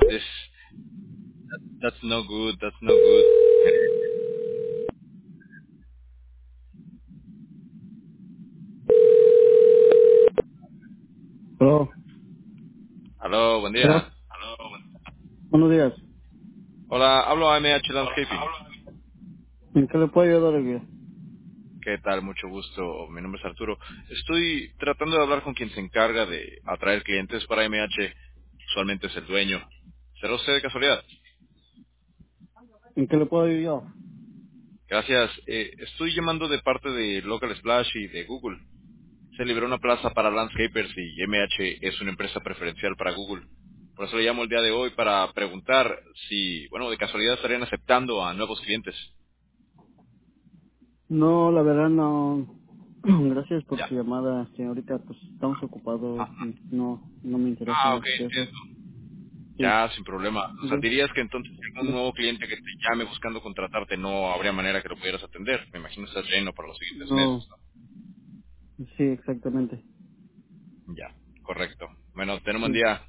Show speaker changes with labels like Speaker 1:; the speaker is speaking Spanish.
Speaker 1: This that's no good. That's no good.
Speaker 2: Hello.
Speaker 1: Aló, buen
Speaker 2: Hello.
Speaker 1: día.
Speaker 2: Buenos días.
Speaker 1: Hola, hablo a MH Landscaping.
Speaker 2: ¿En qué le puedo ayudar hoy día?
Speaker 1: ¿Qué tal? Mucho gusto. Mi nombre es Arturo. Estoy tratando de hablar con quien se encarga de atraer clientes para MH. Usualmente es el dueño. ¿Será usted de casualidad?
Speaker 2: ¿En qué le puedo ayudar?
Speaker 1: Gracias. Estoy llamando de parte de Local Splash y de Google. Se liberó una plaza para landscapers y MH es una empresa preferencial para Google. Por eso le llamo el día de hoy para preguntar si, bueno, de casualidad estarían aceptando a nuevos clientes.
Speaker 2: No, la verdad no. Gracias por
Speaker 1: Ya.
Speaker 2: su llamada, señorita. Pues estamos ocupados y no me interesa
Speaker 1: Ah, ok,
Speaker 2: mucho eso.
Speaker 1: entiendo.
Speaker 2: Sí.
Speaker 1: Ya, sin problema. O sea,
Speaker 2: Ok.
Speaker 1: dirías que entonces si algún
Speaker 2: Ok.
Speaker 1: nuevo cliente que te llame buscando contratarte no habría manera que lo pudieras atender. Me imagino que estás lleno para los siguientes
Speaker 2: No,
Speaker 1: meses, ¿no?
Speaker 2: sí, exactamente.
Speaker 1: Ya, correcto. Bueno, ten un buen
Speaker 2: Sí.
Speaker 1: día.